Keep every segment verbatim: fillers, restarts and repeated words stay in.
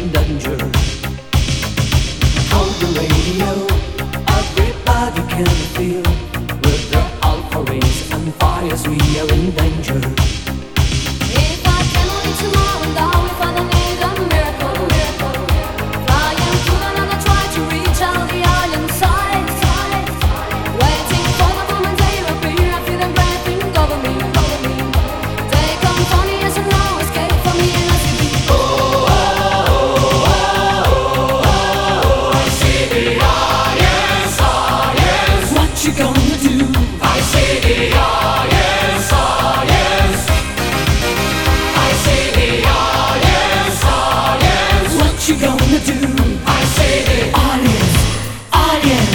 in danger. On the radio, everybody can feel with the alpha rays and fires we are in danger. If I can only tomorrow, now if I don't need a miracle, miracle. Flying through another, try to reach out the island side, side. Waiting for the moment they appear, I feel them breathing over me, over me. They come funny as a no escape from me and I see the oh, oh, oh, oh, oh, I see the audience, audience. What you gonna do? I see the audience, audience. I see the audience, audience. What you gonna do? I see the Audience, audience.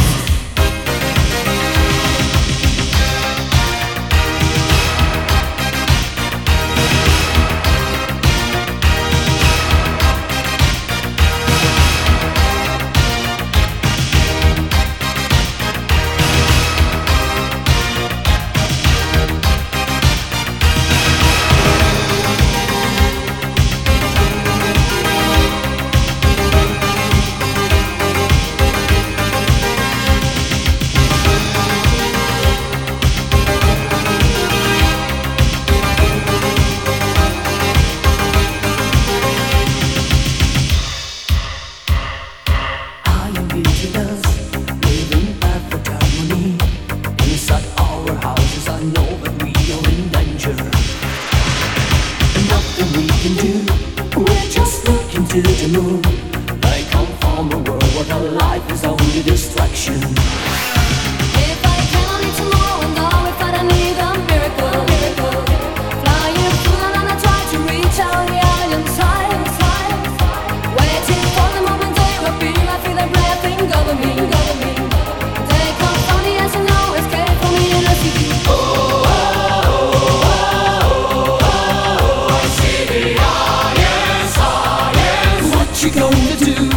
I am indigenous, living perfect harmony. Inside our houses, I know that we are in danger. And nothing we can do, we're just looking to the moon. I come from a world where the life is only distraction. if I can only tomorrow, now if I don't need a miracle, miracle. Flying through another, try to reach out the island side, side. Waiting for the moment they appear, I feel them breathing over me, over me. They come funny as a no escape from me and I see the oh, oh, oh, oh, oh, I see the audience, audience. What you gonna do?